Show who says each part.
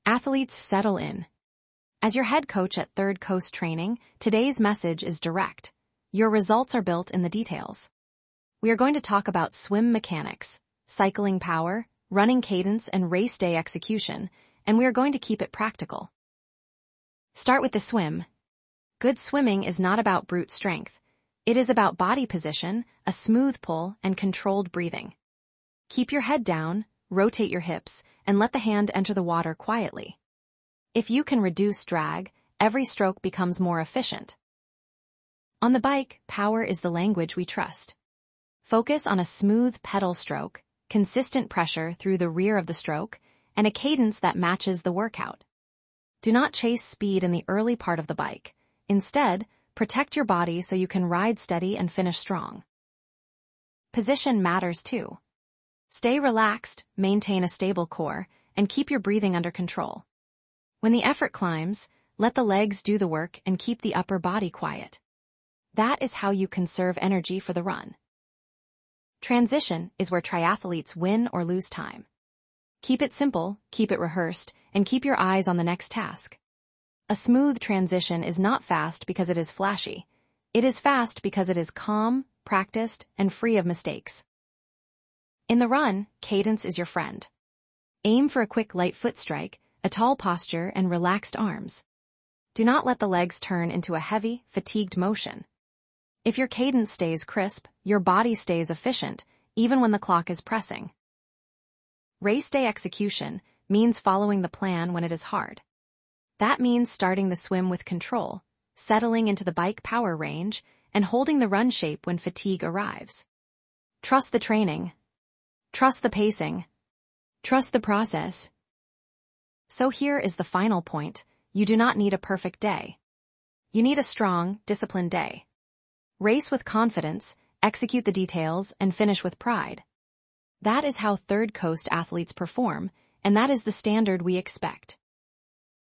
Speaker 1: Athletes, settle in. As your head coach at Third Coast Training, today's message is direct. Your results are built in the details. We are going to talk about swim mechanics, cycling power, running cadence, and race day execution, and we are going to keep it practical. Start with the swim. Good swimming is not about brute strength. It is about body position, a smooth pull, and controlled breathing. Keep your head down, rotate your hips, and let the hand enter the water quietly. If you can reduce drag, every stroke becomes more efficient. On the bike, power is the language we trust. Focus on a smooth pedal stroke, consistent pressure through the rear of the stroke, and a cadence that matches the workout. Do not chase speed in the early part of the bike. Instead, protect your body so you can ride steady and finish strong. Position matters too. Stay relaxed, maintain a stable core, and keep your breathing under control. When the effort climbs, let the legs do the work and keep the upper body quiet. That is how you conserve energy for the run. Transition is where triathletes win or lose time. Keep it simple, keep it rehearsed, and keep your eyes on the next task. A smooth transition is not fast because it is flashy. It is fast because it is calm, practiced, and free of mistakes. In the run, cadence is your friend. Aim for a quick light foot strike, a tall posture, and relaxed arms. Do not let the legs turn into a heavy, fatigued motion. If your cadence stays crisp, your body stays efficient, even when the clock is pressing. Race day execution means following the plan when it is hard. That means starting the swim with control, settling into the bike power range, and holding the run shape when fatigue arrives. Trust the training. Trust the pacing. Trust the process. So here is the final point. You do not need a perfect day. You need a strong, disciplined day. Race with confidence, execute the details, and finish with pride. That is how Third Coast athletes perform, and that is the standard we expect.